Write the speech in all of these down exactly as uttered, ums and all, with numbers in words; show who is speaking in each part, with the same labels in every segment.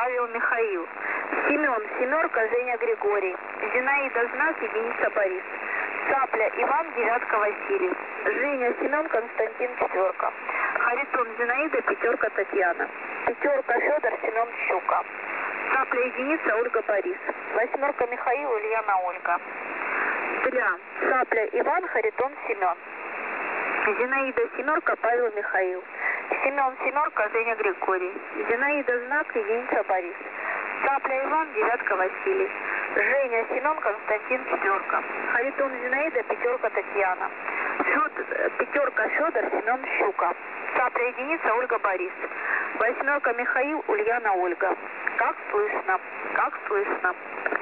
Speaker 1: Павел, Михаил. Семен, семерка, Женя, Григорий. Зинаида, знак, единица, Борис. Цапля, Иван, девятка, Василий. Женя, Семен, Константин, четверка. Харитон, Зинаида, пятерка, Татьяна. Пятерка, Федор, Семен, Щука. Цапля, единица, Ольга, Борис. Восьмерка, Михаил, Ульяна, Ольга. Тля, Цапля, Иван, Харитон, Семен. Зинаида, семерка, Павел, Михаил. Семен, семерка, Женя, Григорий. Зинаида, знак, единица, Борис. Цапля, Иван, девятка, Василий. Женя, Семен, Константин, четверка. Харитон, Зинаида, пятерка, Татьяна. Федор, пятерка, Федор, Семен, Щука. Цапля, единица, Ольга, Борис. Восьмерка, Михаил, Ульяна, Ольга. Как слышно, как слышно.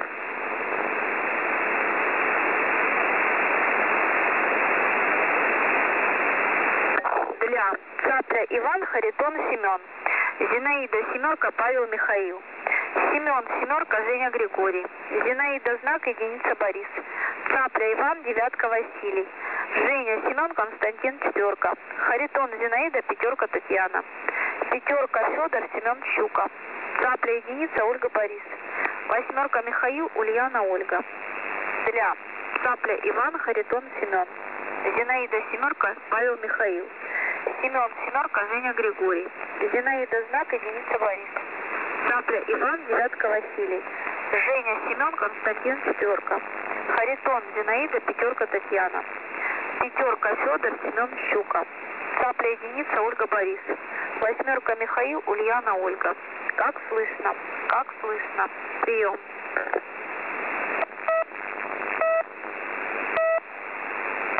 Speaker 1: Для Цапля, Иван, Харитон, Семен. Зинаида, семерка, Павел, Михаил. Семен, семерка, Женя, Григорий. Зинаида, знак, единица, Борис. Цапля, Иван, девятка, Василий. Женя, Семен, Константин, четверка. Харитон, Зинаида, пятерка, Татьяна. Пятерка, Федор, Семен, Щука. Цапля, единица, Ольга, Борис. Восьмерка, Михаил, Ульяна, Ольга. Для Цапля, Иван, Харитон, Семен. Зинаида, семерка, Павел, Михаил. Семен, семерка, Женя, Григорий. Зинаида, знак, единица, Борис. Цапля, Иван, девятка, Василий. Женя, Семен, Константин, четверка. Харитон, Зинаида, пятерка, Татьяна. Пятерка, Федор, Семен, Щука. Цапля, единица, Ольга, Борис. Восьмерка, Михаил, Ульяна, Ольга. Как слышно, как слышно. Прием.